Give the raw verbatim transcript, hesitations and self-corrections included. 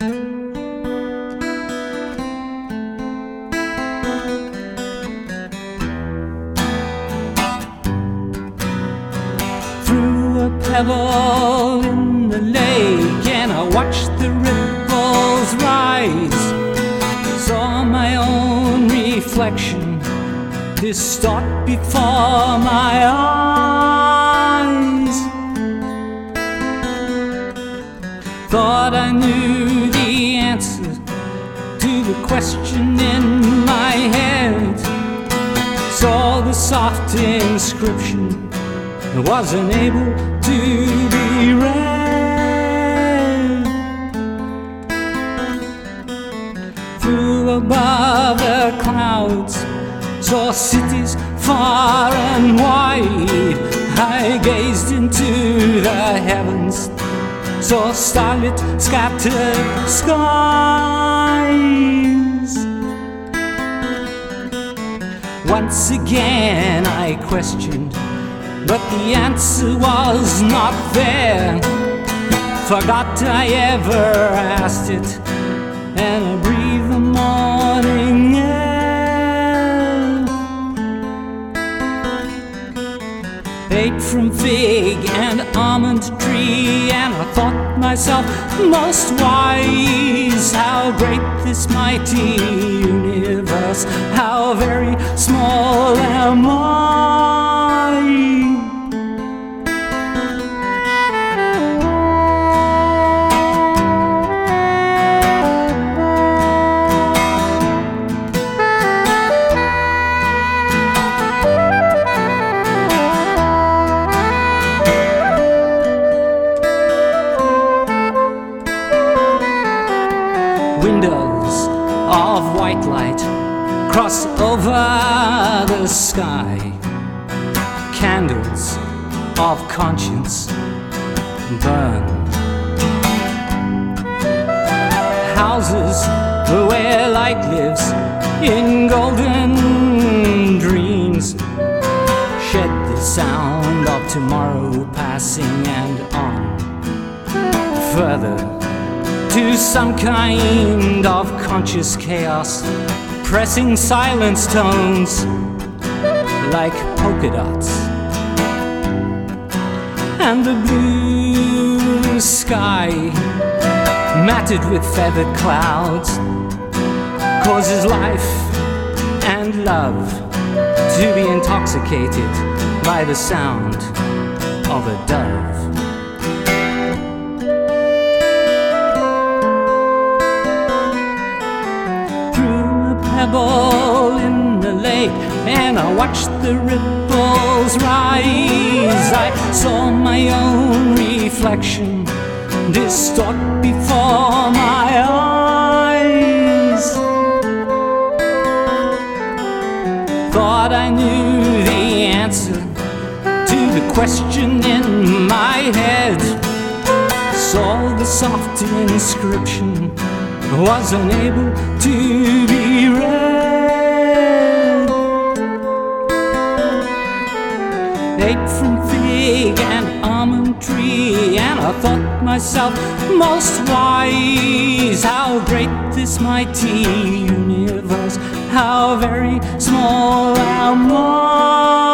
Threw a pebble in the lake and I watched the ripples rise. Saw my own reflection distort before my eyes. Thought I knew the answer to the question in my head. Saw the soft inscription, wasn't able to be read. Flew above the clouds, saw cities far and wide. I gazed into the heavens, saw starlit scattered skies. Once again I questioned, but the answer was not there. Forgot I ever asked it, and I breathed the morning air. Ate from fig and almond tree, and I thought myself most wise. How great this mighty universe, how very small am I. Windows of white light cross over the sky. Candles of conscience burn. Houses where light lives in golden dreams shed the sound of tomorrow passing and on. Further to some kind of conscious chaos, pressing silence tones like polka dots. And the blue sky, matted with feathered clouds, causes life and love to be intoxicated by the sound of a dove. Pebble in the lake and I watched the ripples rise. I saw my own reflection distort before my eyes. Thought I knew the answer to the question in my head. Saw the soft inscription, was unable to be read. Ate from fig and almond tree, and I thought myself most wise. How great this mighty universe, how very small am I.